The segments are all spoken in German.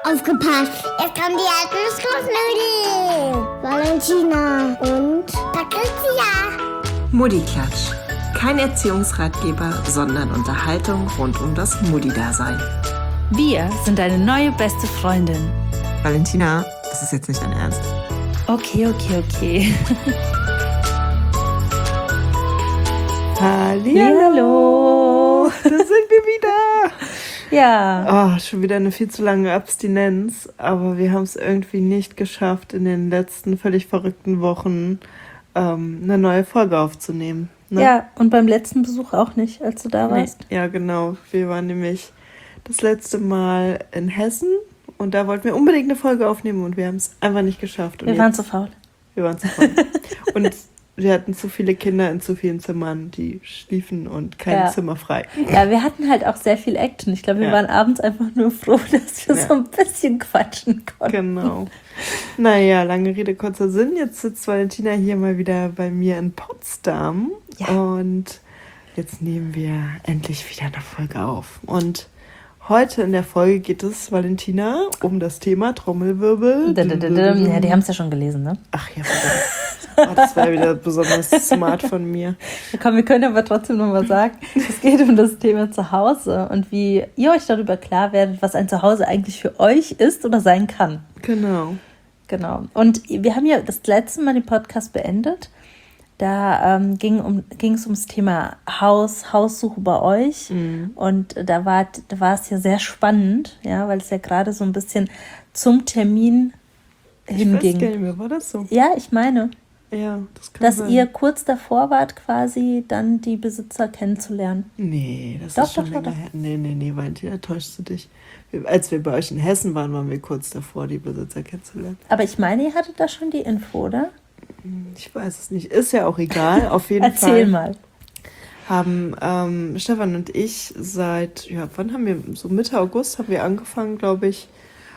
Aufgepasst! Jetzt kommen die Erdnussflossennudeln! Valentina und Patricia! Mutti-Klatsch. Kein Erziehungsratgeber, sondern Unterhaltung rund um das Mutti-Dasein. Wir sind deine neue beste Freundin. Valentina, das ist jetzt nicht dein Ernst. Okay. Hallihallo! Da sind wir wieder! Ja. Oh, schon wieder eine viel zu lange Abstinenz, aber wir haben es irgendwie nicht geschafft, in den letzten völlig verrückten Wochen eine neue Folge aufzunehmen. Ne? Ja, und beim letzten Besuch auch nicht, als du da warst. Nee, ja, genau. Wir waren nämlich das letzte Mal in Hessen und da wollten wir unbedingt eine Folge aufnehmen und wir haben es einfach nicht geschafft. Und Wir waren zu faul. Wir waren zu faul. Und wir hatten zu viele Kinder in zu vielen Zimmern, die schliefen und kein Zimmer frei. Ja, wir hatten halt auch sehr viel Action. Ich glaube, wir waren abends einfach nur froh, dass wir so ein bisschen quatschen konnten. Genau. Naja, lange Rede, kurzer Sinn. Jetzt sitzt Valentina hier mal wieder bei mir in Potsdam. Ja. Und jetzt nehmen wir endlich wieder eine Folge auf. Und heute in der Folge geht es, Valentina, um das Thema Trommelwirbel. Ja, die haben es ja schon gelesen, ne? Ach ja, verdammt. Oh, das war wieder besonders smart von mir. Ja, komm, wir können aber trotzdem noch mal sagen, es geht um das Thema Zuhause und wie ihr euch darüber klar werdet, was ein Zuhause eigentlich für euch ist oder sein kann. Genau. Und wir haben ja das letzte Mal den Podcast beendet. Da ging es ums Thema Haussuche bei euch. Mhm. Und da war es ja sehr spannend, ja, weil es ja gerade so ein bisschen zum Termin hinging. Ich weiß gar nicht mehr, war das so? Ja, ich meine. Ja, das kann dass sein. Ihr kurz davor wart, quasi dann die Besitzer kennenzulernen. Nee, das ist schon länger her. Nee, Valentina, täuschst du dich. Als wir bei euch in Hessen waren wir kurz davor, die Besitzer kennenzulernen. Aber ich meine, ihr hattet da schon die Info, oder? Ich weiß es nicht. Ist ja auch egal. Auf jeden Fall. Erzähl mal. Haben Stefan und ich seit, wann haben wir, so Mitte August haben wir angefangen, glaube ich,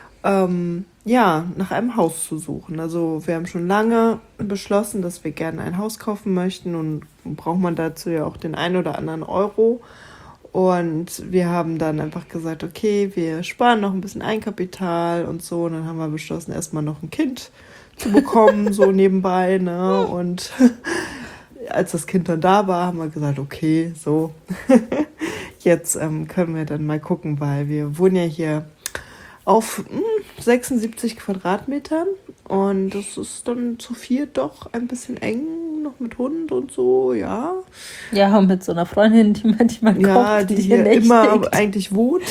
nach einem Haus zu suchen. Also wir haben schon lange beschlossen, dass wir gerne ein Haus kaufen möchten und braucht man dazu ja auch den einen oder anderen Euro. Und wir haben dann einfach gesagt, okay, wir sparen noch ein bisschen Eigenkapital und so. Und dann haben wir beschlossen, erstmal noch ein Kind zu bekommen, so nebenbei, ne? Und als das Kind dann da war, haben wir gesagt, okay, so, jetzt können wir dann mal gucken, weil wir wohnen ja hier auf 76 Quadratmetern und das ist dann zu viel doch ein bisschen eng, noch mit Hund und so, ja. Ja, und mit so einer Freundin, die manchmal kommt, ja, die hier immer eigentlich wohnt.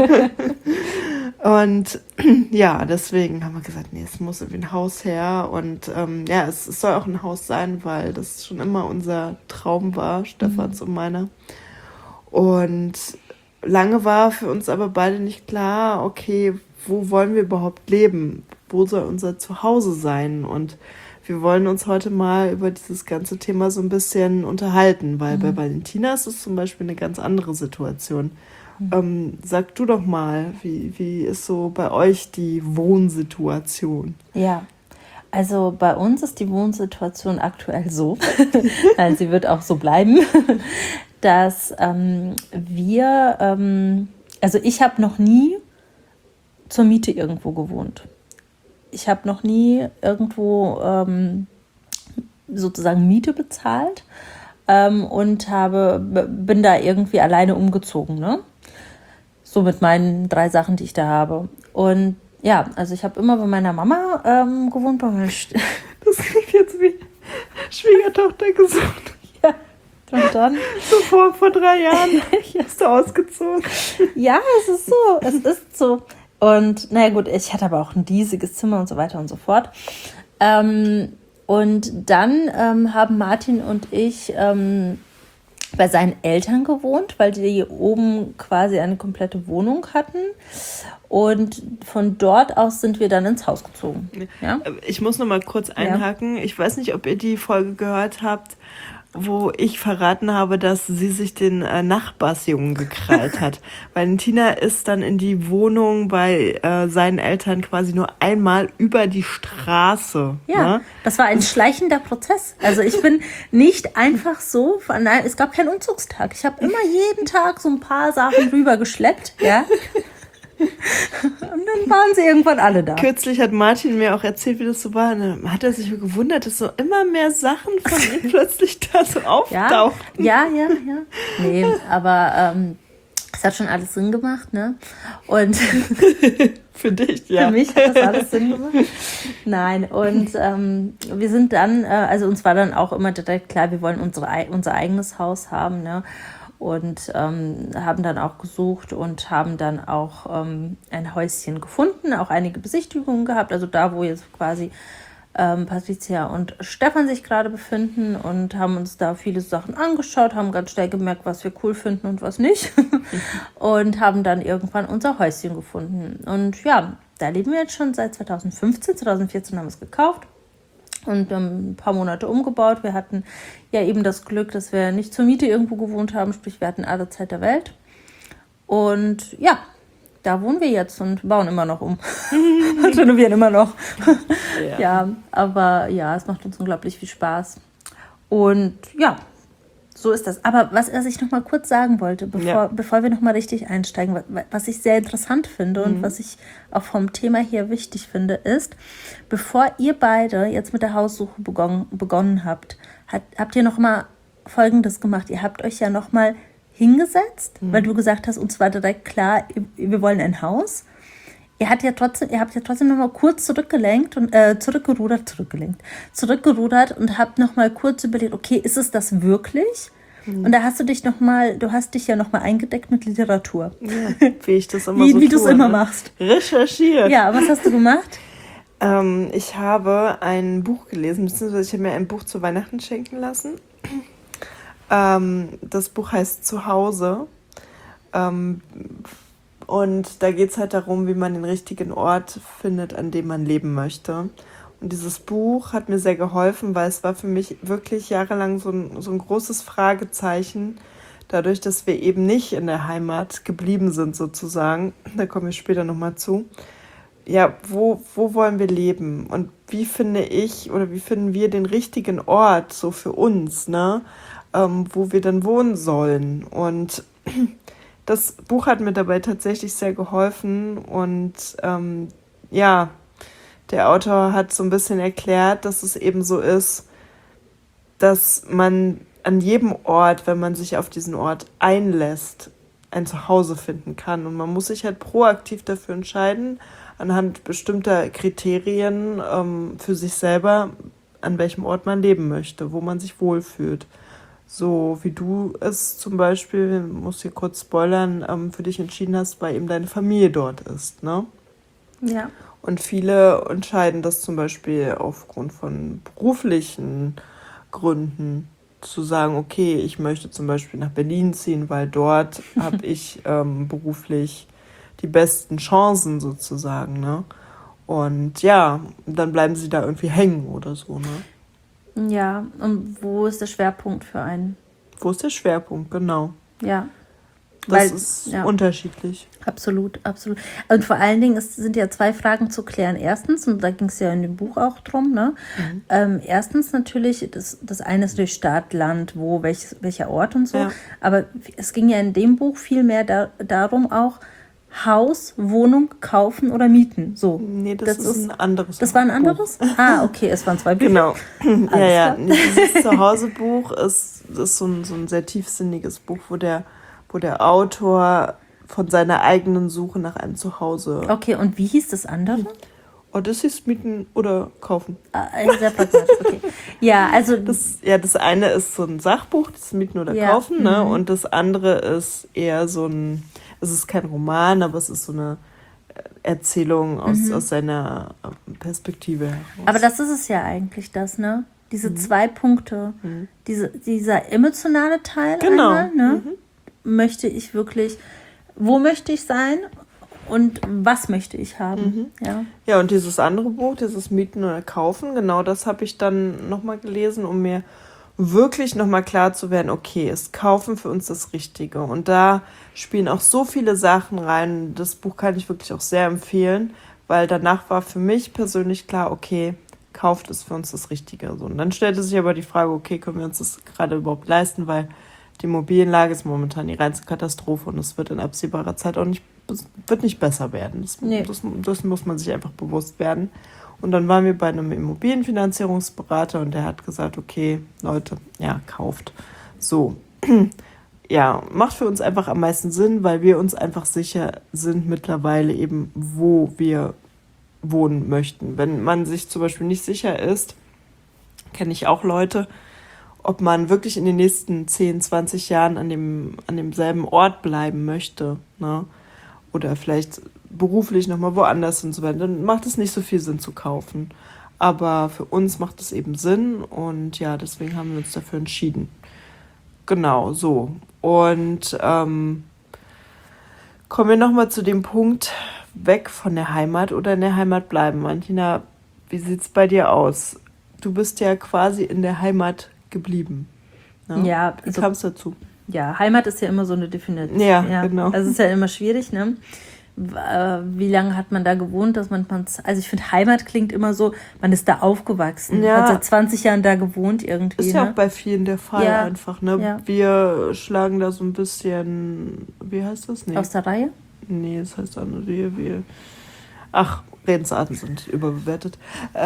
Und ja, deswegen haben wir gesagt, nee, es muss irgendwie ein Haus her und es soll auch ein Haus sein, weil das schon immer unser Traum war, Stefans und meiner. Und lange war für uns aber beide nicht klar, okay, wo wollen wir überhaupt leben? Wo soll unser Zuhause sein? Und wir wollen uns heute mal über dieses ganze Thema so ein bisschen unterhalten, weil bei Valentina ist es zum Beispiel eine ganz andere Situation. Sag du doch mal, wie ist so bei euch die Wohnsituation? Ja, also bei uns ist die Wohnsituation aktuell so, nein, sie wird auch so bleiben, dass ich habe noch nie zur Miete irgendwo gewohnt. Ich habe noch nie irgendwo sozusagen Miete bezahlt und bin da irgendwie alleine umgezogen, ne? So mit meinen 3 Sachen, die ich da habe. Und ja, also ich habe immer bei meiner Mama gewohnt. Das klingt jetzt wie Schwiegertochter gesucht. Ja, und dann? So vor 3 Jahren bist du ausgezogen. Ja, es ist so. Und naja gut, ich hatte aber auch ein riesiges Zimmer und so weiter und so fort. Und dann haben Martin und ich bei seinen Eltern gewohnt, weil die oben quasi eine komplette Wohnung hatten. Und von dort aus sind wir dann ins Haus gezogen. Ja? Ich muss noch mal kurz einhaken. Ja. Ich weiß nicht, ob ihr die Folge gehört habt, wo ich verraten habe, dass sie sich den Nachbarsjungen gekrallt hat. Valentina ist dann in die Wohnung bei seinen Eltern quasi nur einmal über die Straße. Ja, ne? Das war ein schleichender Prozess. Also ich bin nicht einfach so, nein, es gab keinen Umzugstag. Ich habe immer jeden Tag so ein paar Sachen rübergeschleppt, ja. Und dann waren sie irgendwann alle da. Kürzlich hat Martin mir auch erzählt, wie das so war. Und dann hat er sich gewundert, dass so immer mehr Sachen von ihm plötzlich da so auftauchen. Ja. Nee, aber es hat schon alles Sinn gemacht, ne? Und für dich, ja. Für mich hat das alles Sinn gemacht. Nein, und wir sind dann, also uns war dann auch immer direkt klar, wir wollen unser eigenes Haus haben, ne? Und haben dann auch gesucht und haben dann auch ein Häuschen gefunden, auch einige Besichtigungen gehabt, also da, wo jetzt quasi Patricia und Stefan sich gerade befinden, und haben uns da viele Sachen angeschaut, haben ganz schnell gemerkt, was wir cool finden und was nicht und haben dann irgendwann unser Häuschen gefunden. Und ja, da leben wir jetzt schon seit 2015, 2014 haben wir es gekauft und ein paar Monate umgebaut. Wir hatten ja eben das Glück, dass wir nicht zur Miete irgendwo gewohnt haben, sprich wir hatten alle Zeit der Welt. Und ja, da wohnen wir jetzt und bauen immer noch um und renovieren immer noch. Ja, aber ja, es macht uns unglaublich viel Spaß. Und ja, so ist das. Aber was ich noch mal kurz sagen wollte, bevor wir noch mal richtig einsteigen, was ich sehr interessant finde und was ich auch vom Thema hier wichtig finde, ist, bevor ihr beide jetzt mit der Haussuche begonnen habt, habt ihr noch mal Folgendes gemacht. Ihr habt euch ja noch mal hingesetzt, weil du gesagt hast, uns war direkt klar, wir wollen ein Haus. Ihr habt ja trotzdem noch mal kurz zurückgerudert und habt noch mal kurz überlegt, okay, ist es das wirklich? Und da hast du dich ja noch mal eingedeckt mit Literatur. Ja, wie ich das immer so tue. Wie du es immer machst. Recherchiert. Ja, was hast du gemacht? Ich habe ein Buch gelesen, beziehungsweise ich habe mir ein Buch zu Weihnachten schenken lassen. Das Buch heißt Zuhause. Und da geht es halt darum, wie man den richtigen Ort findet, an dem man leben möchte. Und dieses Buch hat mir sehr geholfen, weil es war für mich wirklich jahrelang so ein großes Fragezeichen, dadurch, dass wir eben nicht in der Heimat geblieben sind sozusagen. Da kommen wir später nochmal zu. Ja, wo wollen wir leben? Und wie finde ich oder wie finden wir den richtigen Ort so für uns, ne? Wo wir dann wohnen sollen. Und das Buch hat mir dabei tatsächlich sehr geholfen. Und ja, der Autor hat so ein bisschen erklärt, dass es eben so ist, dass man an jedem Ort, wenn man sich auf diesen Ort einlässt, ein Zuhause finden kann. Und man muss sich halt proaktiv dafür entscheiden, anhand bestimmter Kriterien für sich selber, an welchem Ort man leben möchte, wo man sich wohlfühlt. So wie du es zum Beispiel, muss hier kurz spoilern, für dich entschieden hast, weil eben deine Familie dort ist, ne? Ja. Und viele entscheiden das zum Beispiel aufgrund von beruflichen Gründen, zu sagen, okay, ich möchte zum Beispiel nach Berlin ziehen, weil dort habe ich beruflich die besten Chancen sozusagen, ne? Und ja, dann bleiben sie da irgendwie hängen oder so, ne? Ja, und wo ist der Schwerpunkt für einen? Wo ist der Schwerpunkt, genau. Ja. Das ist unterschiedlich. Absolut, absolut. Und vor allen Dingen sind ja zwei Fragen zu klären. Erstens, und da ging es ja in dem Buch auch drum, ne? Erstens natürlich, das eine ist durch Stadt, Land, wo, welcher Ort und so. Ja. Aber es ging ja in dem Buch viel mehr darum auch, Haus, Wohnung kaufen oder mieten. So. Nee, das ist ein anderes. Das war ein anderes? Ah, okay, es waren zwei Bücher. Genau. Ja. Dieses Zuhausebuch ist so ein sehr tiefsinniges Buch, wo der Autor von seiner eigenen Suche nach einem Zuhause. Okay, und wie hieß das andere? Oh, das hieß mieten oder kaufen. Sehr pragmatisch, okay. Ja, also das eine ist so ein Sachbuch, das Mieten oder Kaufen, ne? Und das andere ist eher so ein, es ist kein Roman, aber es ist so eine Erzählung aus seiner Perspektive heraus. Aber das ist es ja eigentlich, ne? Diese 2 Punkte, dieser emotionale Teil einmal, ne? Möchte ich wirklich, wo möchte ich sein und was möchte ich haben? Ja, und dieses andere Buch, dieses Mieten oder Kaufen, genau das habe ich dann nochmal gelesen, um mir wirklich nochmal klar zu werden, okay, ist Kaufen für uns das Richtige? Und da spielen auch so viele Sachen rein. Das Buch kann ich wirklich auch sehr empfehlen, weil danach war für mich persönlich klar, okay, kauft ist für uns das Richtige. So, und dann stellte sich aber die Frage, okay, können wir uns das gerade überhaupt leisten, weil die Immobilienlage ist momentan die reinste Katastrophe und es wird in absehbarer Zeit auch nicht wird nicht besser werden. Nee. Das muss man sich einfach bewusst werden. Und dann waren wir bei einem Immobilienfinanzierungsberater und der hat gesagt, okay, Leute, ja, kauft. So, ja, macht für uns einfach am meisten Sinn, weil wir uns einfach sicher sind mittlerweile eben, wo wir wohnen möchten. Wenn man sich zum Beispiel nicht sicher ist, kenne ich auch Leute, ob man wirklich in den nächsten 10, 20 Jahren an demselben Ort bleiben möchte, ne? Oder vielleicht beruflich nochmal woanders und so weiter, dann macht es nicht so viel Sinn zu kaufen. Aber für uns macht es eben Sinn und ja, deswegen haben wir uns dafür entschieden. Genau, so. Und kommen wir nochmal zu dem Punkt, weg von der Heimat oder in der Heimat bleiben. Martina, wie sieht es bei dir aus? Du bist ja quasi in der Heimat geblieben. Ne? Ja, wie kam es dazu? Ja, Heimat ist ja immer so eine Definition. Ja, genau. Also es ist ja immer schwierig, ne? Wie lange hat man da gewohnt, dass also ich finde, Heimat klingt immer so, man ist da aufgewachsen, hat seit 20 Jahren da gewohnt irgendwie. Ist ja ne? auch bei vielen der Fall einfach, ne? Ja. Wir schlagen da so ein bisschen, wie heißt das? Nee. Aus der Reihe? Nee, das heißt auch nur Redensarten sind überbewertet.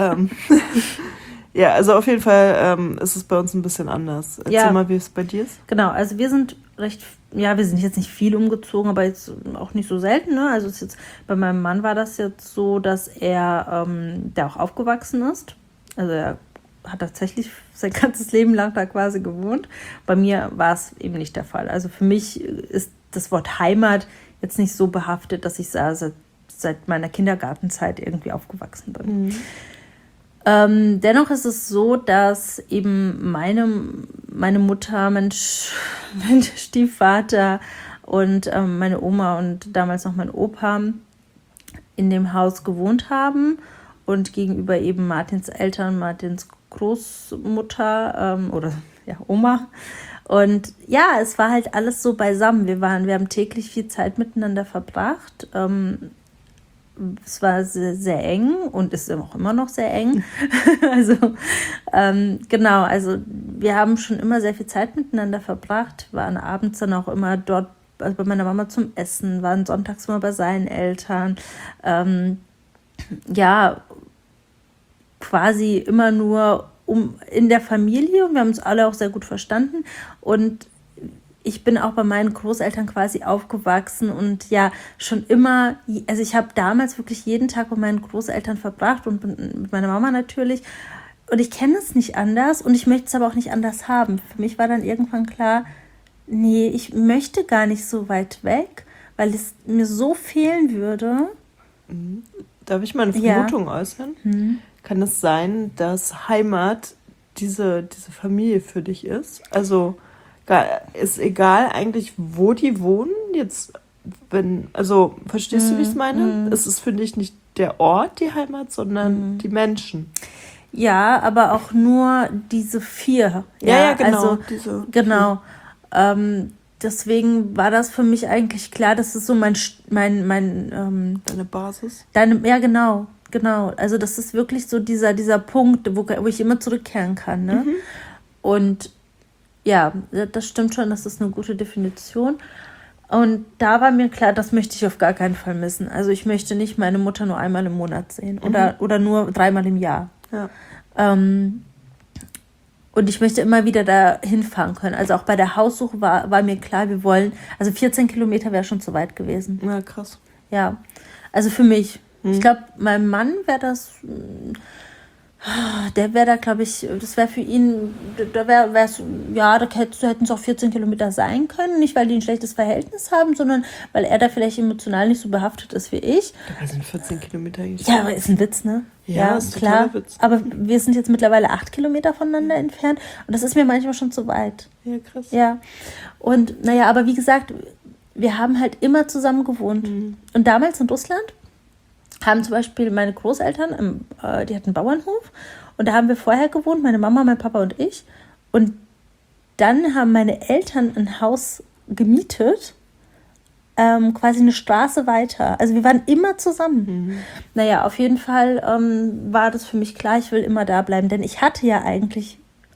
Ja, also auf jeden Fall ist es bei uns ein bisschen anders. Erzähl mal, wie es bei dir ist. Genau, also wir sind wir sind jetzt nicht viel umgezogen, aber jetzt auch nicht so selten. Ne? Also bei meinem Mann war das jetzt so, dass er da auch aufgewachsen ist. Also er hat tatsächlich sein ganzes Leben lang da quasi gewohnt. Bei mir war es eben nicht der Fall. Also für mich ist das Wort Heimat jetzt nicht so behaftet, dass ich seit meiner Kindergartenzeit irgendwie aufgewachsen bin. Mhm. Dennoch ist es so, dass eben meine Mutter, mein Stiefvater und meine Oma und damals noch mein Opa in dem Haus gewohnt haben und gegenüber eben Martins Eltern, Martins Großmutter oder Oma. Und ja, es war halt alles so beisammen. Wir haben täglich viel Zeit miteinander verbracht. Es war sehr, sehr eng und ist auch immer noch sehr eng. Also genau, also wir haben schon immer sehr viel Zeit miteinander verbracht, waren abends dann auch immer dort, also bei meiner Mama zum Essen, waren sonntags immer bei seinen Eltern. Quasi immer nur in der Familie und wir haben uns alle auch sehr gut verstanden und ich bin auch bei meinen Großeltern quasi aufgewachsen und ja, schon immer, also ich habe damals wirklich jeden Tag bei meinen Großeltern verbracht und mit meiner Mama natürlich und ich kenne es nicht anders und ich möchte es aber auch nicht anders haben. Für mich war dann irgendwann klar, nee, ich möchte gar nicht so weit weg, weil es mir so fehlen würde. Darf ich mal eine Vermutung äußern? Kann es sein, dass Heimat diese Familie für dich ist? Also ist egal eigentlich, wo die wohnen, jetzt, verstehst du, wie ich es meine? Es ist für dich nicht der Ort, die Heimat, sondern die Menschen. Ja, aber auch nur diese 4. Ja, genau. Also, genau. Deswegen war das für mich eigentlich klar, das ist so deine Basis? Ja, genau. Also das ist wirklich so dieser Punkt, wo ich immer zurückkehren kann. Ne? Und ja, das stimmt schon, das ist eine gute Definition. Und da war mir klar, das möchte ich auf gar keinen Fall missen. Also ich möchte nicht meine Mutter nur einmal im Monat sehen oder nur 3-mal im Jahr. Ja. Und ich möchte immer wieder da hinfahren können. Also auch bei der Haussuche war mir klar, wir wollen, also 14 Kilometer wäre schon zu weit gewesen. Ja, krass. Ja, also für mich. Ich glaube, meinem Mann wäre das... Der wäre da, glaube ich, das wäre für ihn, da hätten es auch 14 Kilometer sein können. Nicht, weil die ein schlechtes Verhältnis haben, sondern weil er da vielleicht emotional nicht so behaftet ist wie ich. Dabei sind 14 Kilometer eigentlich. Ja, aber ist ein Witz, ne? Ja, ist klar. Ein Witz. Aber wir sind jetzt mittlerweile 8 Kilometer voneinander entfernt und das ist mir manchmal schon zu weit. Ja, krass. Ja. Und aber wie gesagt, wir haben halt immer zusammen gewohnt. Und damals in Russland haben zum Beispiel meine Großeltern, die hatten einen Bauernhof und da haben wir vorher gewohnt, meine Mama, mein Papa und ich. Und dann haben meine Eltern ein Haus gemietet, quasi eine Straße weiter. Also wir waren immer zusammen. Auf jeden Fall war das für mich klar, ich will immer da bleiben, denn ich hatte ja eigentlich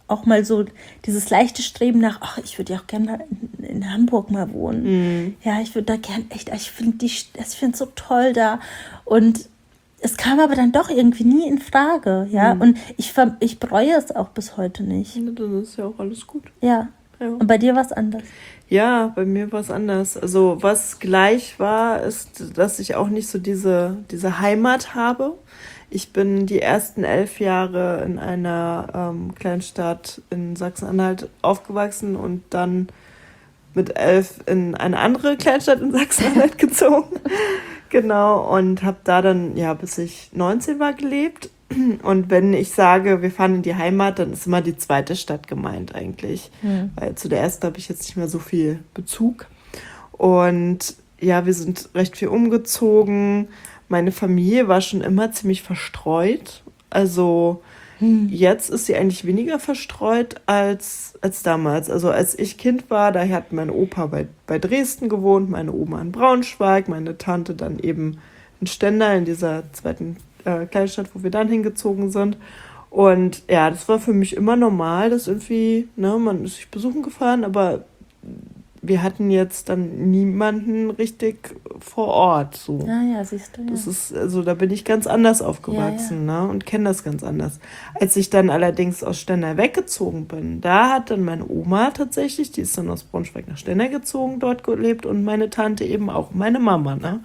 auch mal so dieses leichte Streben nach, ach, ich würde ja auch gerne mal in Hamburg mal wohnen. Ja, ich würde da gerne echt, ich finde es so toll da. Und es kam aber dann doch irgendwie nie in Frage, ja. Und ich bereue es auch bis heute nicht. Ja, dann ist ja auch alles gut. Ja. Und bei dir war es anders? Ja, bei mir war es anders. Also was gleich war, ist, dass ich auch nicht so diese Heimat habe. Ich bin die ersten 11 Jahre in einer Kleinstadt in Sachsen-Anhalt aufgewachsen und dann mit 11 in eine andere Kleinstadt in Sachsen-Anhalt gezogen. Genau, und habe da dann, ja, bis ich 19 war gelebt. Und wenn ich sage, wir fahren in die Heimat, dann ist immer die zweite Stadt gemeint eigentlich. Weil zu der ersten habe ich jetzt nicht mehr so viel Bezug. Und ja, wir sind recht viel umgezogen. Meine Familie war schon immer ziemlich verstreut. Also jetzt ist sie eigentlich weniger verstreut als damals. Also als ich Kind war, da hat mein Opa bei Dresden gewohnt, meine Oma in Braunschweig, meine Tante dann eben in Stendal, in dieser zweiten Kleinstadt, wo wir dann hingezogen sind. Und ja, das war für mich immer normal, dass irgendwie, man ist sich besuchen gefahren, aber wir hatten jetzt dann niemanden richtig vor Ort. So. Ja, siehst du. Ja. Das ist, also da bin ich ganz anders aufgewachsen, Ja. Ne, und kenne das ganz anders. Als ich dann allerdings aus Stendal weggezogen bin, da hat dann meine Oma tatsächlich, die ist dann aus Braunschweig nach Stendal gezogen, dort gelebt und meine Tante eben auch, meine Mama, ne?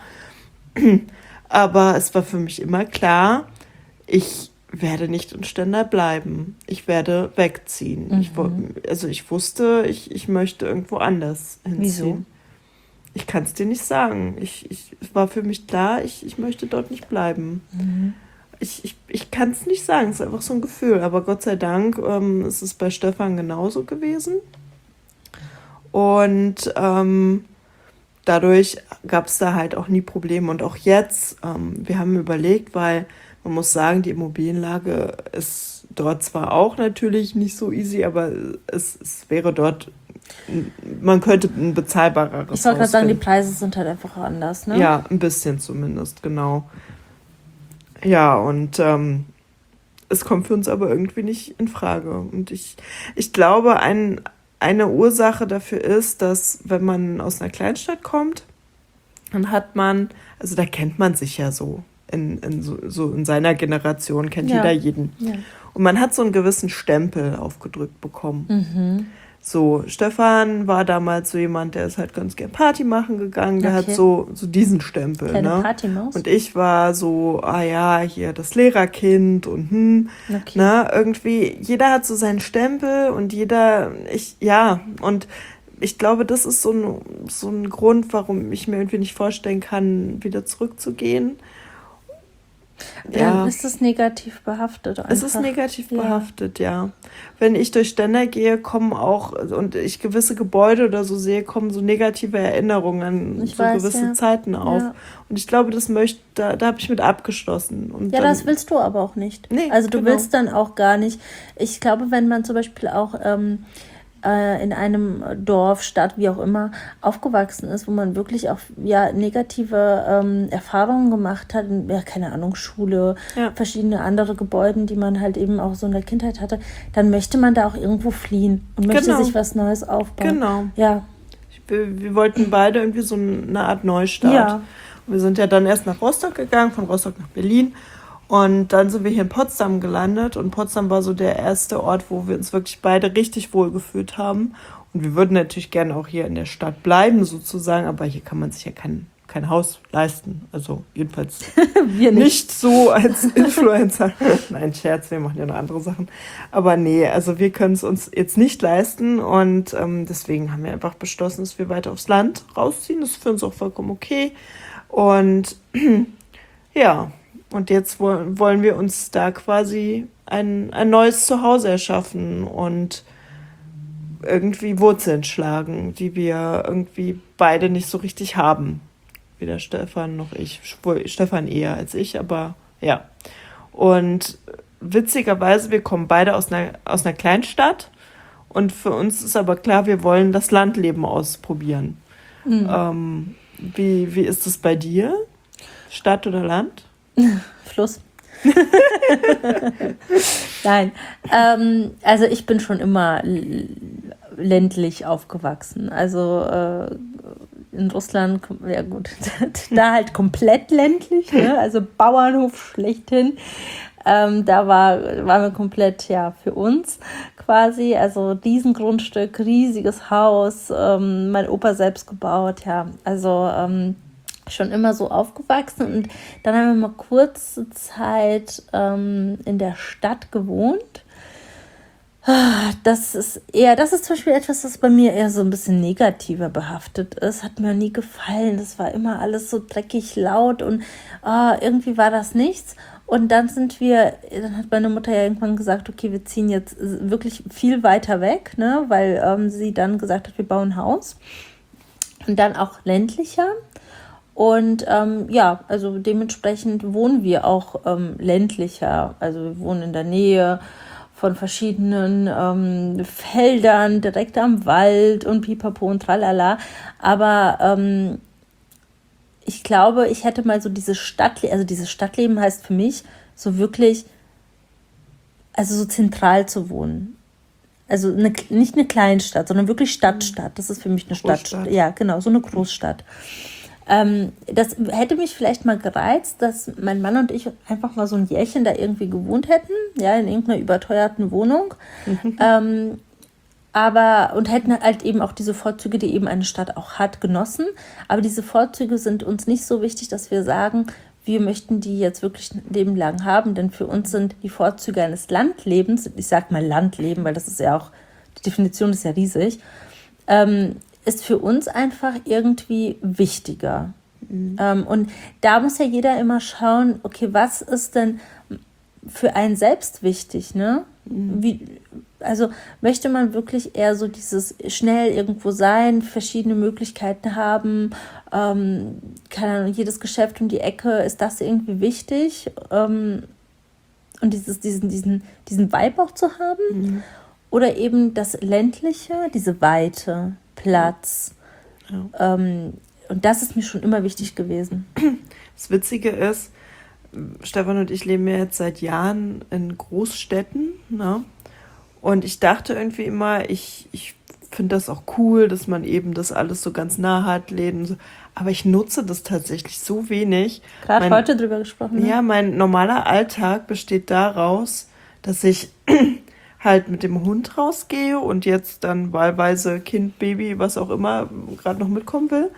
Aber es war für mich immer klar, ich werde nicht in Stendal bleiben. Ich werde wegziehen. Ich wusste, ich möchte irgendwo anders hinziehen. Wieso? Ich kann es dir nicht sagen. Es war für mich klar, ich möchte dort nicht bleiben. Ich kann es nicht sagen, es ist einfach so ein Gefühl. Aber Gott sei Dank ist es bei Stefan genauso gewesen. Und dadurch gab es da halt auch nie Probleme. Und auch jetzt, wir haben überlegt, weil man muss sagen, die Immobilienlage ist dort zwar auch natürlich nicht so easy, aber es wäre dort, man könnte ein bezahlbareres Haus Ich wollte gerade sagen, die finden. Preise sind halt einfach anders, ne? Ja, ein bisschen zumindest, genau. Ja, und es kommt für uns aber irgendwie nicht in Frage. Und ich glaube, eine Ursache dafür ist, dass wenn man aus einer Kleinstadt kommt, dann hat man, also da kennt man sich ja so. So in seiner Generation kennt jeder jeden. Ja. Und man hat so einen gewissen Stempel aufgedrückt bekommen. So, Stefan war damals so jemand, der ist halt ganz gern Party machen gegangen, der hat so diesen Stempel. Kleine Partymaus. Und ich war so, hier das Lehrerkind und irgendwie, jeder hat so seinen Stempel und und ich glaube, das ist so ein Grund, warum ich mir irgendwie nicht vorstellen kann, wieder zurückzugehen. Dann ist es negativ behaftet einfach. Es ist negativ behaftet, ja. Wenn ich durch Stendal gehe, kommen auch, und ich gewisse Gebäude oder so sehe, kommen so negative Erinnerungen an gewisse Zeiten auf. Ja. Und ich glaube, da habe ich mit abgeschlossen. Und ja, das willst du aber auch nicht. Nee, also du willst dann auch gar nicht. Ich glaube, wenn man zum Beispiel auch in einem Dorf, Stadt, wie auch immer, aufgewachsen ist, wo man wirklich auch negative Erfahrungen gemacht hat, keine Ahnung, Schule, verschiedene andere Gebäude, die man halt eben auch so in der Kindheit hatte, dann möchte man da auch irgendwo fliehen und möchte sich was Neues aufbauen. Genau. Ja. Wir wollten beide irgendwie so eine Art Neustart. Ja. Und wir sind ja dann erst nach Rostock gegangen, von Rostock nach Berlin. Und dann sind wir hier in Potsdam gelandet und Potsdam war so der erste Ort, wo wir uns wirklich beide richtig wohl gefühlt haben. Und wir würden natürlich gerne auch hier in der Stadt bleiben sozusagen, aber hier kann man sich ja kein Haus leisten. Also jedenfalls wir nicht so als Influencer. Nein, Scherz, wir machen ja noch andere Sachen. Aber nee, also wir können es uns jetzt nicht leisten und deswegen haben wir einfach beschlossen, dass wir weiter aufs Land rausziehen. Das ist für uns auch vollkommen okay. Und ja, und jetzt wollen wir uns da quasi ein neues Zuhause erschaffen und irgendwie Wurzeln schlagen, die wir irgendwie beide nicht so richtig haben. Weder Stefan noch ich. Stefan eher als ich, aber ja. Und witzigerweise, wir kommen beide aus einer Kleinstadt und für uns ist aber klar, wir wollen das Landleben ausprobieren. Wie ist es bei dir? Stadt oder Land? Fluss. Nein, also ich bin schon immer ländlich aufgewachsen. Also in Russland, ja gut, da halt komplett ländlich, ne? Also Bauernhof schlechthin. Da waren wir komplett, ja, für uns quasi. Also Riesengrundstück, riesiges Haus, mein Opa selbst gebaut, ja. Also schon immer so aufgewachsen. Und dann haben wir mal kurze Zeit in der Stadt gewohnt. Das ist zum Beispiel etwas, das bei mir eher so ein bisschen negativer behaftet ist. Hat mir nie gefallen. Das war immer alles so dreckig laut und irgendwie war das nichts. Und dann hat meine Mutter ja irgendwann gesagt, okay, wir ziehen jetzt wirklich viel weiter weg, ne, weil sie dann gesagt hat, wir bauen ein Haus. Und dann auch ländlicher. Und also dementsprechend wohnen wir auch ländlicher. Also wir wohnen in der Nähe von verschiedenen Feldern, direkt am Wald und pipapo und tralala. Aber ich glaube, ich hätte mal so dieses Stadtleben heißt für mich so wirklich, also so zentral zu wohnen. Also nicht eine Kleinstadt, sondern wirklich Stadt. Das ist für mich eine Stadt. Ja, genau, so eine Großstadt. Das hätte mich vielleicht mal gereizt, dass mein Mann und ich einfach mal so ein Jährchen da irgendwie gewohnt hätten, ja, in irgendeiner überteuerten Wohnung. Und hätten halt eben auch diese Vorzüge, die eben eine Stadt auch hat, genossen. Aber diese Vorzüge sind uns nicht so wichtig, dass wir sagen, wir möchten die jetzt wirklich ein Leben lang haben, denn für uns sind die Vorzüge eines Landlebens, ich sag mal Landleben, weil das ist ja auch, die Definition ist ja riesig, ist für uns einfach irgendwie wichtiger. Und da muss ja jeder immer schauen, okay, was ist denn für einen selbst wichtig, ne? Also möchte man wirklich eher so dieses schnell irgendwo sein, verschiedene Möglichkeiten haben, keine Ahnung, jedes Geschäft um die Ecke, ist das irgendwie wichtig? Und diesen Vibe auch zu haben? Oder eben das Ländliche, diese Weite, Platz. Ja. Und das ist mir schon immer wichtig gewesen. Das Witzige ist, Stefan und ich leben ja jetzt seit Jahren in Großstädten, ne? Und ich dachte irgendwie immer, ich finde das auch cool, dass man eben das alles so ganz nah hat, Läden so. Aber ich nutze das tatsächlich so wenig. Gerade heute drüber gesprochen. Ne? Ja, mein normaler Alltag besteht daraus, dass ich halt mit dem Hund rausgehe und jetzt dann wahlweise Kind, Baby, was auch immer gerade noch mitkommen will.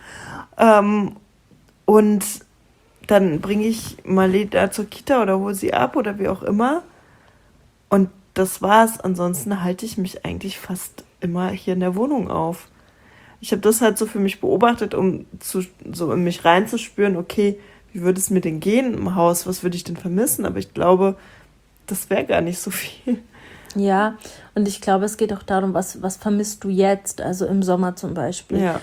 Und dann bringe ich Marlene da zur Kita oder hole sie ab oder wie auch immer. Und das war's. Ansonsten halte ich mich eigentlich fast immer hier in der Wohnung auf. Ich habe das halt so für mich beobachtet, um so in mich reinzuspüren, okay, wie würde es mir denn gehen im Haus? Was würde ich denn vermissen? Aber ich glaube, das wäre gar nicht so viel. Ja, und ich glaube, es geht auch darum, was vermisst du jetzt? Also im Sommer zum Beispiel. Ja.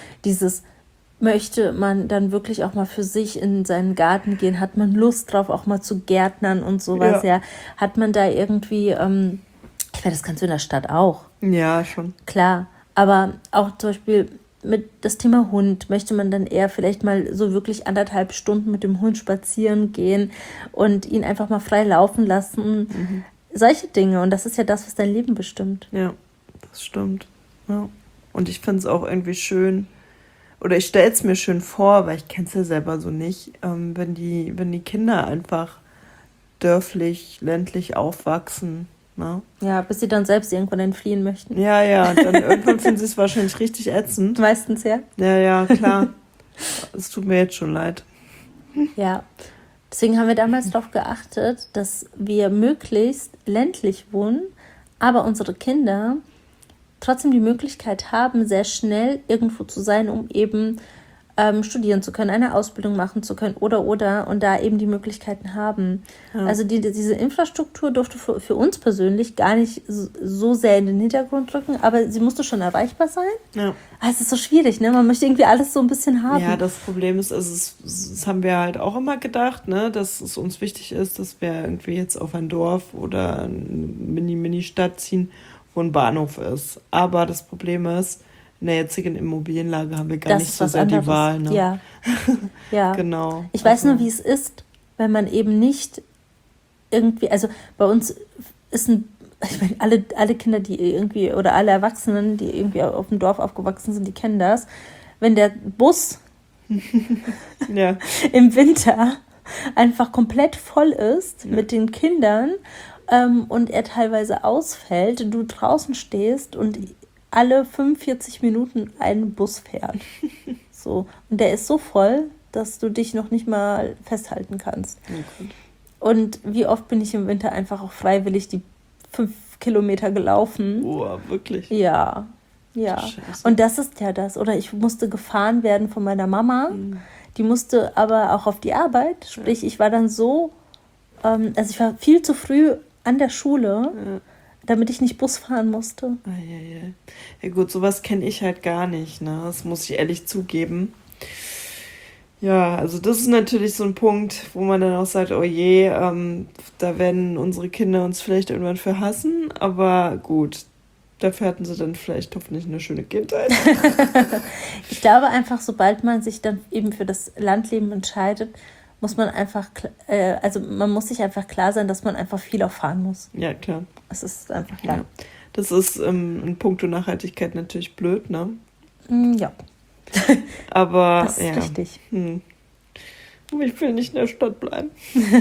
Möchte man dann wirklich auch mal für sich in seinen Garten gehen? Hat man Lust drauf, auch mal zu gärtnern und sowas? Ja. Hat man da irgendwie, ich meine, das kannst du in der Stadt auch. Ja, schon. Klar, aber auch zum Beispiel mit das Thema Hund, möchte man dann eher vielleicht mal so wirklich 1,5 Stunden mit dem Hund spazieren gehen und ihn einfach mal frei laufen lassen. Solche Dinge. Und das ist ja das, was dein Leben bestimmt. Ja, das stimmt. Ja. Und ich finde es auch irgendwie schön, oder ich stelle es mir schön vor, weil ich kenne es ja selber so nicht, wenn die Kinder einfach dörflich, ländlich aufwachsen. Ne? Ja, bis sie dann selbst irgendwann entfliehen möchten. Ja, dann irgendwann finden sie es wahrscheinlich richtig ätzend. Meistens, ja. Ja, klar. Es tut mir jetzt schon leid. Ja, deswegen haben wir damals darauf geachtet, dass wir möglichst ländlich wohnen, aber unsere Kinder trotzdem die Möglichkeit haben, sehr schnell irgendwo zu sein, um eben studieren zu können, eine Ausbildung machen zu können oder und da eben die Möglichkeiten haben. Ja. Also diese Infrastruktur durfte für uns persönlich gar nicht so sehr in den Hintergrund rücken, aber sie musste schon erreichbar sein. Ja. Aber es ist so schwierig, ne? Man möchte irgendwie alles so ein bisschen haben. Ja, das Problem ist, also das haben wir halt auch immer gedacht, ne, dass es uns wichtig ist, dass wir irgendwie jetzt auf ein Dorf oder eine Mini-Stadt ziehen, wo ein Bahnhof ist. Aber das Problem ist, in der jetzigen Immobilienlage haben wir gar nicht so sehr die Wahl. Ne? Ja. Genau. Ich weiß nur, wie es ist, wenn man eben nicht irgendwie, also bei uns ist ich meine, alle Kinder, die irgendwie, oder alle Erwachsenen, die irgendwie auf dem Dorf aufgewachsen sind, die kennen das. Wenn der Bus Ja. im Winter einfach komplett voll ist mit den Kindern und er teilweise ausfällt, du draußen stehst und alle 45 Minuten ein Bus fährt. So. Und der ist so voll, dass du dich noch nicht mal festhalten kannst. Okay. Und wie oft bin ich im Winter einfach auch freiwillig die 5 Kilometer gelaufen. Boah, wirklich? Ja. Scheiße. Und das ist ja das. Oder ich musste gefahren werden von meiner Mama. Die musste aber auch auf die Arbeit. Sprich, ich war dann so, also ich war viel zu früh an der Schule, damit ich nicht Bus fahren musste. Ja gut, sowas kenne ich halt gar nicht, ne? Das muss ich ehrlich zugeben. Ja, also das ist natürlich so ein Punkt, wo man dann auch sagt, oh je, da werden unsere Kinder uns vielleicht irgendwann für hassen, aber gut, dafür hatten sie dann vielleicht hoffentlich eine schöne Kindheit. Ich glaube einfach, sobald man sich dann eben für das Landleben entscheidet, muss man einfach, also man muss sich einfach klar sein, dass man einfach viel auch fahren muss. Ja, klar. Es ist einfach klar. Ja. Das ist in puncto Nachhaltigkeit natürlich blöd, ne? Ja. Aber Das ist richtig. Ich will nicht in der Stadt bleiben.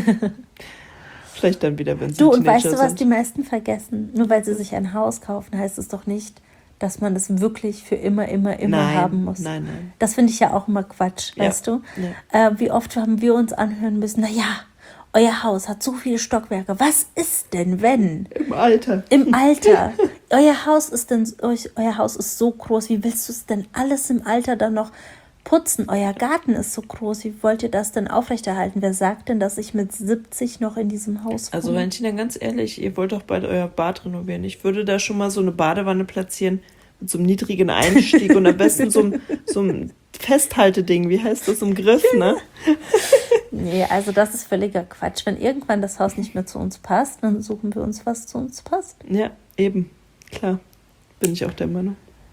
Vielleicht dann wieder, wenn sie Du, und Teenager weißt du, was sind. die meisten vergessen? Nur weil sie sich ein Haus kaufen, heißt es doch nicht, dass man es wirklich für immer Nein, haben muss. Nein. Das finde ich ja auch immer Quatsch, Ja, weißt du? ja. Wie oft haben wir uns anhören müssen, naja, euer Haus hat so viele Stockwerke. Was ist denn, wenn? Im Alter. Im Alter. Euer Haus ist so groß. Wie willst du es denn alles im Alter dann noch putzen? Euer Garten ist so groß. Wie wollt ihr das denn aufrechterhalten? Wer sagt denn, dass ich mit 70 noch in diesem Haus wohne? Also Valentina, ganz ehrlich, ihr wollt doch bald euer Bad renovieren. Ich würde da schon mal so eine Badewanne platzieren mit so einem niedrigen Einstieg und am besten so ein Festhalteding. Wie heißt das? Im Griff, ne? Nee, also das ist völliger Quatsch. Wenn irgendwann das Haus nicht mehr zu uns passt, dann suchen wir uns, was zu uns passt. Ja, eben. Klar. Bin ich auch der Meinung.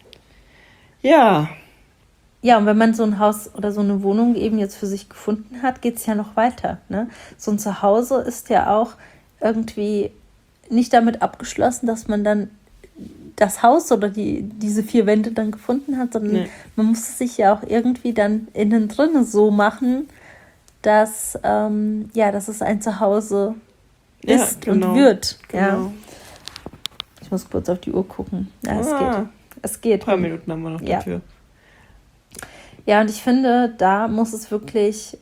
Ja. Ja, und wenn man so ein Haus oder so eine Wohnung eben jetzt für sich gefunden hat, geht es ja noch weiter. Ne? So ein Zuhause ist ja auch irgendwie nicht damit abgeschlossen, dass man dann das Haus oder diese 4 Wände dann gefunden hat, sondern man muss es sich ja auch irgendwie dann innen drin so machen, dass, dass es ein Zuhause ist und wird. Genau. Ja. Ich muss kurz auf die Uhr gucken. Ja, es geht. Es geht. Ein paar Minuten haben wir noch dafür. Ja, und ich finde, da muss es wirklich,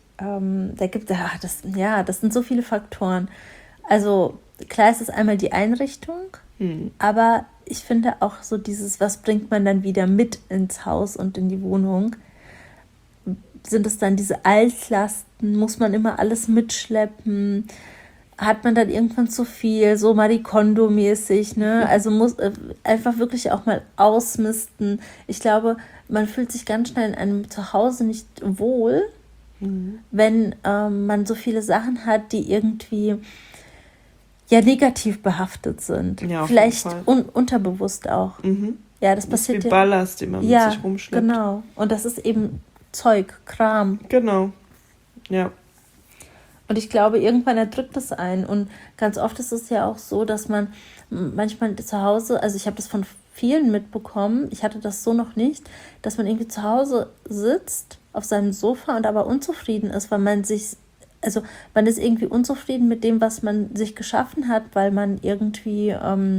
das sind so viele Faktoren. Also klar ist es einmal die Einrichtung, aber ich finde auch so dieses, was bringt man dann wieder mit ins Haus und in die Wohnung? Sind es dann diese Altlasten? Muss man immer alles mitschleppen? Hat man dann irgendwann zu viel, so Marie Kondo-mäßig, ne? Also muss einfach wirklich auch mal ausmisten. Ich glaube, man fühlt sich ganz schnell in einem Zuhause nicht wohl, wenn man so viele Sachen hat, die irgendwie negativ behaftet sind. Ja, auf vielleicht jeden Fall. Unterbewusst auch. Ja, das passiert ist wie Ballast, den man mit sich rumschleppt. Genau. Und das ist eben Zeug, Kram. Genau. Ja. Und ich glaube, irgendwann erdrückt es einen. Und ganz oft ist es ja auch so, dass man manchmal zu Hause, also ich habe das von vielen mitbekommen, ich hatte das so noch nicht, dass man irgendwie zu Hause sitzt auf seinem Sofa und aber unzufrieden ist, weil man ist irgendwie unzufrieden mit dem, was man sich geschaffen hat, weil man irgendwie,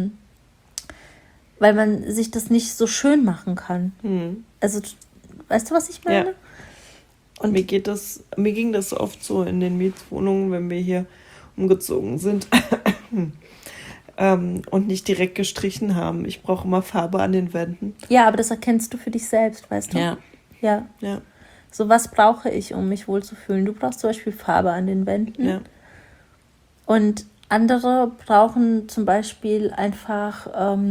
weil man sich das nicht so schön machen kann. Also, weißt du, was ich meine? Ja. Und mir ging das oft so in den Mietwohnungen, wenn wir hier umgezogen sind und nicht direkt gestrichen haben. Ich brauche immer Farbe an den Wänden. Ja, aber das erkennst du für dich selbst, weißt du? Ja. So, was brauche ich, um mich wohlzufühlen? Du brauchst zum Beispiel Farbe an den Wänden. Ja. Und andere brauchen zum Beispiel einfach,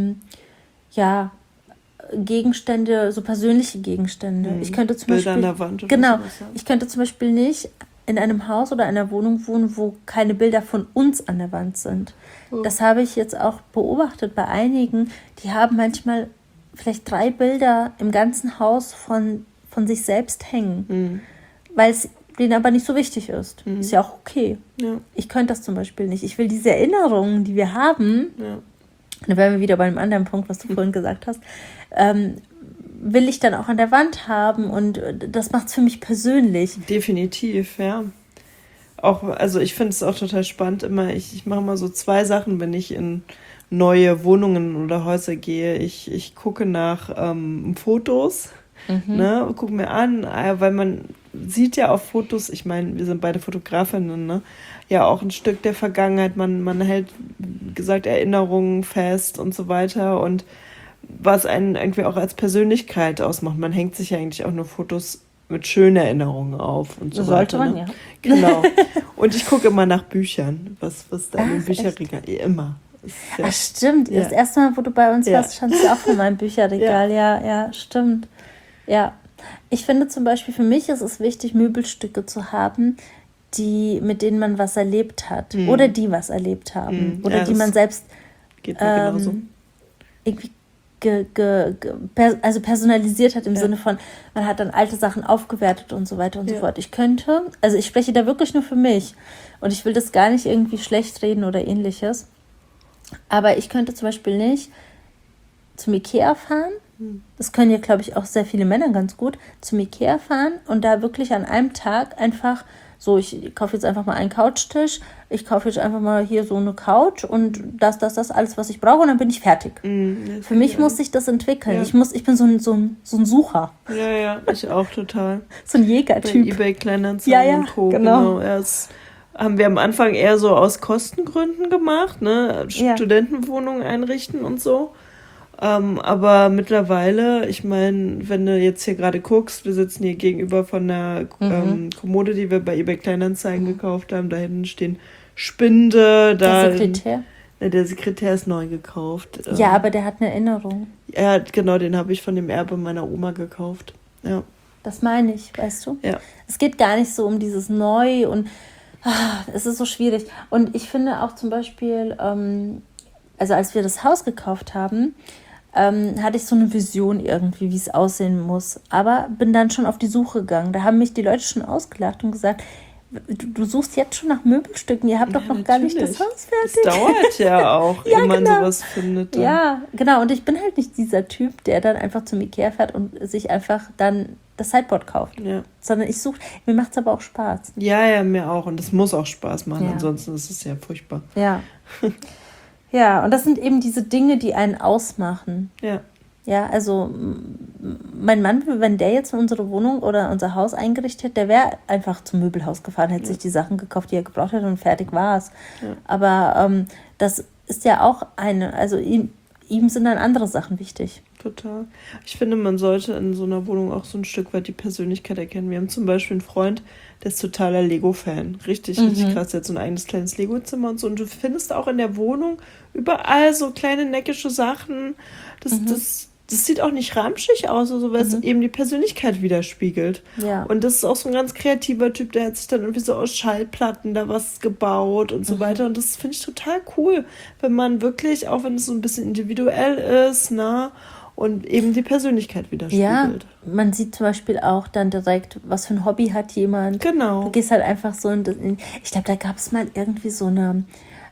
Gegenstände, so persönliche Gegenstände. Ich könnte zum Bilder Beispiel, an der Wand oder genau, sowas, ja. Ich könnte zum Beispiel nicht in einem Haus oder einer Wohnung wohnen, wo keine Bilder von uns an der Wand sind. Das habe ich jetzt auch beobachtet bei einigen, die haben manchmal vielleicht 3 Bilder im ganzen Haus von sich selbst hängen. Weil es denen aber nicht so wichtig ist. Ist ja auch okay. Ja. Ich könnte das zum Beispiel nicht. Ich will diese Erinnerungen, die wir haben, da wären wir wieder bei einem anderen Punkt, was du vorhin gesagt hast, will ich dann auch an der Wand haben und das macht es für mich persönlich. Definitiv, ja. Auch, also ich finde es auch total spannend immer, ich mache mal so 2 Sachen, wenn ich in neue Wohnungen oder Häuser gehe. Ich gucke nach Fotos, ne, gucke mir an, weil man sieht ja auf Fotos, ich meine, wir sind beide Fotografinnen, ne, ja auch ein Stück der Vergangenheit, man hält, wie gesagt, Erinnerungen fest und so weiter und was einen irgendwie auch als Persönlichkeit ausmacht. Man hängt sich ja eigentlich auch nur Fotos mit schönen Erinnerungen auf und so Sollte weiter. man, ja. Genau. Und ich gucke immer nach Büchern, was da im Bücherregal, immer. Ach, stimmt. Ja. Das erste Mal, wo du bei uns warst, standst du auch in meinem Bücherregal. Ja, stimmt. Ja. Ich finde zum Beispiel, für mich ist es wichtig, Möbelstücke zu haben, mit denen man was erlebt hat. Oder die was erlebt haben. Oder die man selbst geht mir genauso. irgendwie also personalisiert hat im Sinne von, man hat dann alte Sachen aufgewertet und so weiter und so fort. Ich spreche da wirklich nur für mich. Und ich will das gar nicht irgendwie schlecht reden oder ähnliches. Aber ich könnte zum Beispiel nicht zum Ikea fahren. Das können ja, glaube ich, auch sehr viele Männer ganz gut. Zum Ikea fahren und da wirklich an einem Tag einfach so, ich kaufe jetzt einfach mal einen Couchtisch, ich kaufe jetzt einfach mal hier so eine Couch und das, alles, was ich brauche und dann bin ich fertig. Für mich muss sich das entwickeln. Ja. Ich bin so ein Sucher. Ja, ich auch total. So ein Jägertyp. Bei eBay Kleinanzeigen und Co. Genau. Das haben wir am Anfang eher so aus Kostengründen gemacht, ne? Studentenwohnungen einrichten und so. Aber mittlerweile, ich meine, wenn du jetzt hier gerade guckst, wir sitzen hier gegenüber von einer Kommode, die wir bei eBay Kleinanzeigen gekauft haben. Da hinten stehen Spinde. Der Sekretär? Der Sekretär ist neu gekauft. Ja, aber der hat eine Erinnerung. Ja, genau, den habe ich von dem Erbe meiner Oma gekauft. Ja. Das meine ich, weißt du? Ja. Es geht gar nicht so um dieses Neu und es ist so schwierig. Und ich finde auch zum Beispiel, also als wir das Haus gekauft haben, hatte ich so eine Vision irgendwie, wie es aussehen muss. Aber bin dann schon auf die Suche gegangen. Da haben mich die Leute schon ausgelacht und gesagt, du suchst jetzt schon nach Möbelstücken, ihr habt doch noch gar nicht das Haus fertig. Das dauert ja auch, ehe man sowas findet. Dann. Ja, genau. Und ich bin halt nicht dieser Typ, der dann einfach zum Ikea fährt und sich einfach dann das Sideboard kauft. Ja. Sondern ich suche, mir macht es aber auch Spaß. Ja, mir auch. Und es muss auch Spaß machen, ansonsten ist es ja furchtbar. Ja. Ja, und das sind eben diese Dinge, die einen ausmachen. Ja. Ja, also mein Mann, wenn der jetzt unsere Wohnung oder unser Haus eingerichtet hätte, der wäre einfach zum Möbelhaus gefahren, hätte sich die Sachen gekauft, die er gebraucht hat und fertig war es. Ja. Aber das ist ja auch also ihm sind dann andere Sachen wichtig. Total. Ich finde, man sollte in so einer Wohnung auch so ein Stück weit die Persönlichkeit erkennen. Wir haben zum Beispiel einen Freund, der ist totaler Lego-Fan. Richtig krass. Der hat so ein eigenes kleines Lego-Zimmer und so. Und du findest auch in der Wohnung überall so kleine neckische Sachen. Das sieht auch nicht ramschig aus, also, weil es eben die Persönlichkeit widerspiegelt. Ja. Und das ist auch so ein ganz kreativer Typ, der hat sich dann irgendwie so aus Schallplatten da was gebaut und so weiter. Und das finde ich total cool, wenn man wirklich, auch wenn es so ein bisschen individuell ist, ne, und eben die Persönlichkeit widerspiegelt. Ja, man sieht zum Beispiel auch dann direkt, was für ein Hobby hat jemand. Genau. Du gehst halt einfach so ich glaube, da gab es mal irgendwie so eine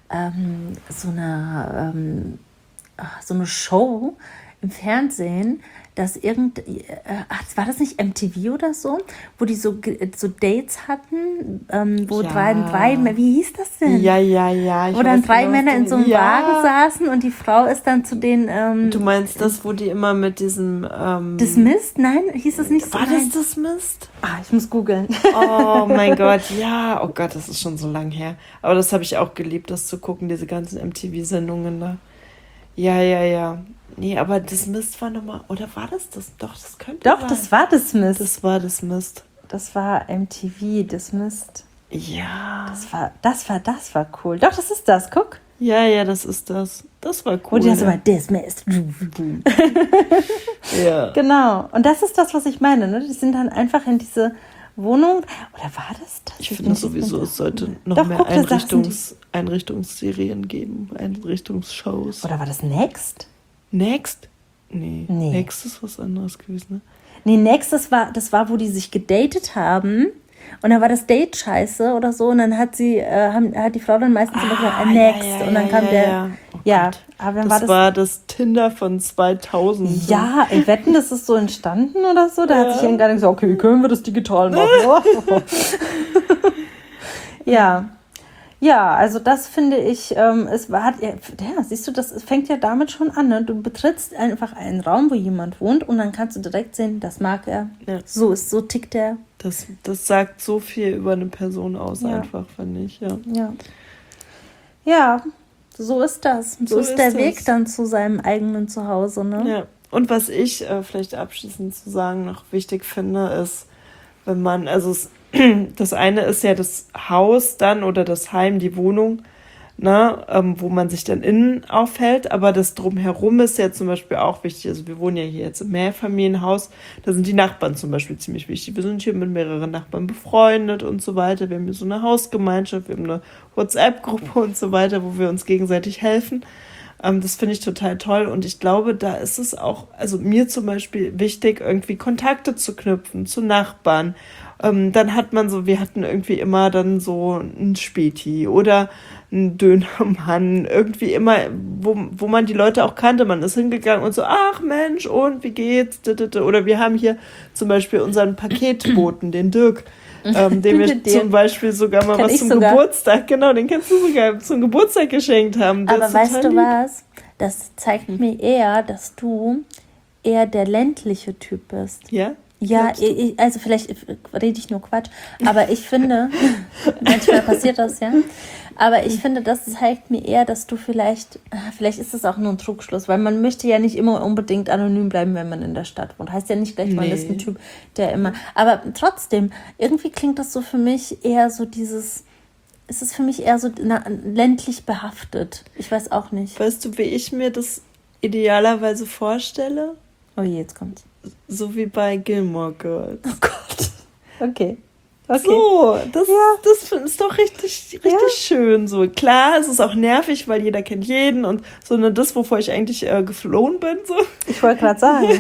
Show im Fernsehen, dass war das nicht MTV oder so, wo die so Dates hatten, wo drei, wie hieß das denn? Ja. Wo dann 3 Männer in so einem Wagen saßen und die Frau ist dann zu den... du meinst das, wo die immer mit diesem... Dismissed? Nein, hieß das nicht so? War das Dismissed? Ich muss googeln. Oh mein Gott, ja. Oh Gott, das ist schon so lang her. Aber das habe ich auch geliebt, das zu gucken, diese ganzen MTV-Sendungen da. Ja. Nee, aber Dismissed war nochmal, oder war das? Doch, das könnte sein. Doch, das war Dismissed. Das war Dismissed. Das war MTV, Dismissed. Ja. Das war cool. Doch, das ist das, guck. Ja, das ist das. Das war cool. Und das war Dismissed. Ja. Genau. Und das ist das, was ich meine, ne? Die sind dann einfach in diese Wohnung. Oder war das? Ich finde sowieso, es sollte noch mehr Einrichtungsserien geben, Einrichtungsshows. Oder war das Next? Next? Nee. Next ist was anderes gewesen, ne? Nee, Next, das war, wo die sich gedatet haben. Und dann war das Date scheiße oder so und dann hat die Frau dann meistens immer gesagt, next. Und dann kam der, aber dann das war das Tinder von 2000. Ja, ey, wetten, das ist so entstanden oder so? Da hat sich jemand gar nicht gesagt, okay, können wir das digital machen? Ja, also das finde ich, siehst du, das fängt ja damit schon an, ne? Du betrittst einfach einen Raum, wo jemand wohnt und dann kannst du direkt sehen, das mag er, so tickt er. Das sagt so viel über eine Person aus, einfach, finde ich, Ja, so ist das. So ist der Weg dann zu seinem eigenen Zuhause, ne? Ja, und was ich vielleicht abschließend zu sagen noch wichtig finde, ist, wenn man, das eine ist ja das Haus dann oder das Heim, die Wohnung, ne, wo man sich dann innen aufhält, aber das Drumherum ist ja zum Beispiel auch wichtig. Also wir wohnen ja hier jetzt im Mehrfamilienhaus, da sind die Nachbarn zum Beispiel ziemlich wichtig. Wir sind hier mit mehreren Nachbarn befreundet und so weiter. Wir haben hier so eine Hausgemeinschaft, wir haben eine WhatsApp-Gruppe und so weiter, wo wir uns gegenseitig helfen. Das finde ich total toll und ich glaube, da ist es auch, also mir zum Beispiel wichtig, irgendwie Kontakte zu knüpfen zu Nachbarn. Dann hat man wir hatten irgendwie immer dann so ein Späti oder ein Dönermann, irgendwie immer, wo man die Leute auch kannte. Man ist hingegangen und so, ach Mensch, und wie geht's? Oder wir haben hier zum Beispiel unseren Paketboten, den Dirk, dem wir zum Beispiel sogar mal was zum Geburtstag, genau, den kannst du sogar zum Geburtstag geschenkt haben. Aber weißt du was? Das zeigt mir eher, dass du eher der ländliche Typ bist. Ja? Ja, also vielleicht rede ich nur Quatsch, aber ich finde, manchmal passiert das, ja, aber ich finde, das zeigt mir eher, dass du vielleicht ist es auch nur ein Trugschluss, weil man möchte ja nicht immer unbedingt anonym bleiben, wenn man in der Stadt wohnt. Heißt ja nicht gleich, man ist ein Typ, der immer, aber trotzdem, irgendwie klingt das so für mich eher so es ist für mich eher so ländlich behaftet. Ich weiß auch nicht. Weißt du, wie ich mir das idealerweise vorstelle? Oh je, jetzt kommt's. So wie bei Gilmore Girls. Oh Gott. Okay. So, das ist doch richtig schön. So, klar, es ist auch nervig, weil jeder kennt jeden und so, das, wovor ich eigentlich geflohen bin. So. Ich wollte gerade sagen.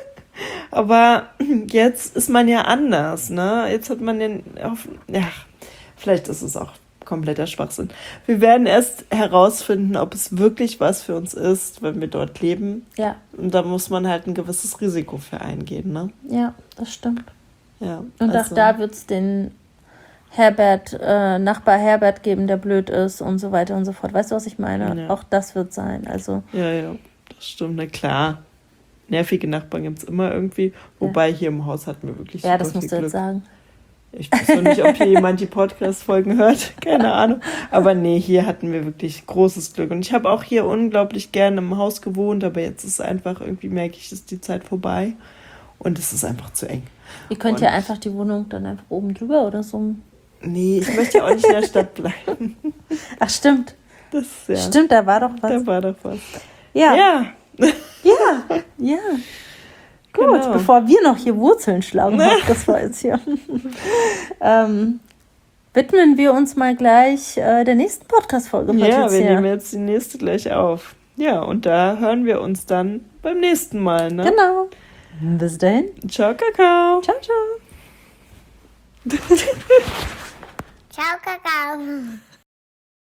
Aber jetzt ist man ja anders, ne? Jetzt hat man vielleicht ist es auch kompletter Schwachsinn. Wir werden erst herausfinden, ob es wirklich was für uns ist, wenn wir dort leben. Ja. Und da muss man halt ein gewisses Risiko für eingehen, ne? Ja, das stimmt. Ja. Und auch da wird es den Nachbar Herbert geben, der blöd ist und so weiter und so fort. Weißt du, was ich meine? Ja. Auch das wird sein. Also. Ja, das stimmt. Na klar. Nervige Nachbarn gibt es immer irgendwie. Wobei hier im Haus hatten wir wirklich super das musst du jetzt sagen. Ich weiß noch nicht, ob hier jemand die Podcast-Folgen hört. Keine Ahnung. Aber nee, hier hatten wir wirklich großes Glück. Und ich habe auch hier unglaublich gerne im Haus gewohnt, aber jetzt ist einfach, irgendwie merke ich, ist die Zeit vorbei. Und es ist einfach zu eng. Ihr könnt ja einfach die Wohnung dann einfach oben drüber oder so. Nee, ich möchte ja auch nicht in der Stadt bleiben. Ach, stimmt. Stimmt, da war doch was. Da war doch was. Ja. Gut, genau. Bevor wir noch hier Wurzeln schlagen, das war jetzt hier. Widmen wir uns mal gleich der nächsten Podcast-Folge. Ja, wir nehmen jetzt die nächste gleich auf. Ja, und da hören wir uns dann beim nächsten Mal, ne? Genau. Bis dahin. Ciao, Kakao. Ciao, ciao. Ciao, Kakao.